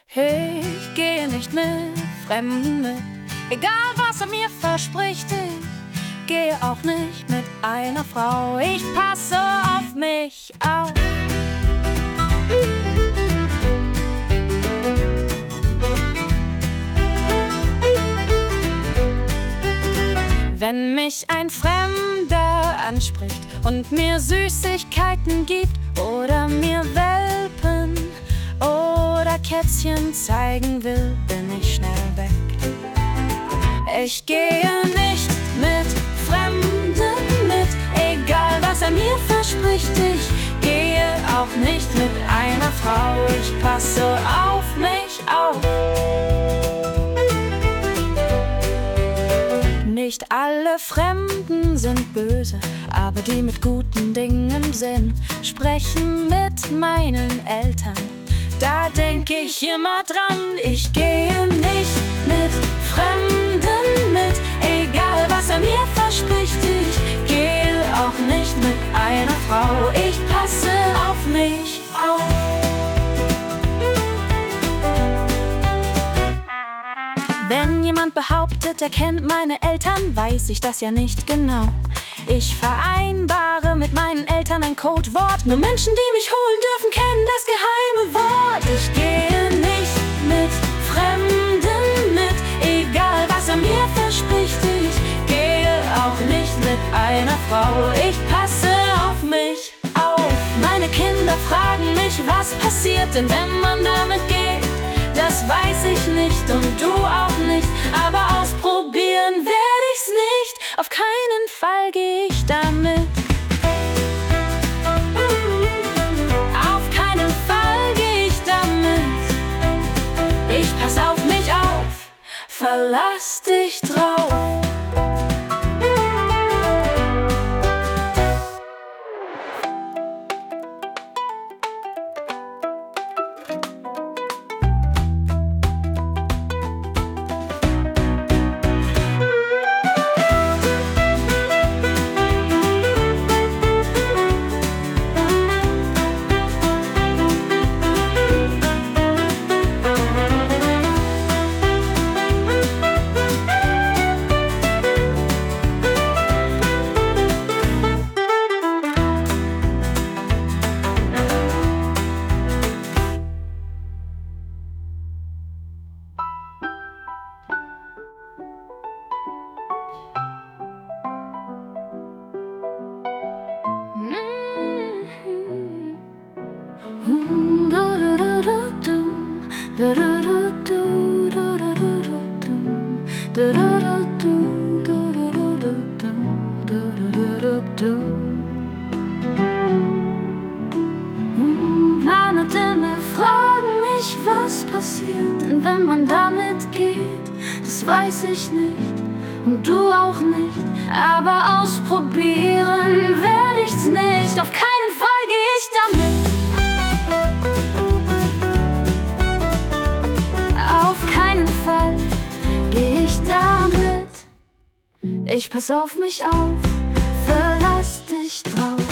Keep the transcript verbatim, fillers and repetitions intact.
Ich gehe nicht mit Fremden mit, egal was er mir verspricht. Ich gehe auch nicht mit einer Frau, ich passe auf mich auf. Wenn mich ein Fremder anspricht und mir Süßigkeiten gibt oder mir Welpen oder Kätzchen zeigen will, bin ich schnell weg. Ich gehe nicht mit Fremden mit, egal was er mir verspricht. Ich gehe auch nicht mit einer Frau, ich passe auf mich auf. Nicht alle Fremden sind böse, aber die mit guten Dingen im Sinn sprechen mit meinen Eltern. Da denk ich immer dran, ich gehe nicht mit Fremden mit, egal was er mir verspricht. Ich gehe auch nicht mit einer Frau, ich passe auf mich auf. Wenn jemand behauptet, er kennt meine Eltern, weiß ich das ja nicht genau. Ich vereinbare mit meinen Eltern ein Codewort. Nur Menschen, die mich holen dürfen, kennen das geheime Wort. Ich gehe nicht mit Fremden mit, egal was er mir verspricht. Ich gehe auch nicht mit einer Frau, ich passe auf mich auf. Meine Kinder fragen mich, was passiert denn, wenn man damit geht? Das weiß ich nicht und du auch nicht, aber ausprobieren werde ich's nicht. Auf keinen Fall gehe ich damit. Auf keinen Fall gehe ich damit. Ich pass auf mich auf, verlass dich drauf. Meine Dinge fragen mich, was passiert, denn wenn man damit geht, das weiß ich nicht und du auch nicht, aber ausprobieren werde ich's nicht. Auf keinen Fall gehe ich damit. Auf keinen Fall gehe ich damit. Ich pass auf mich auf, verlass dich drauf.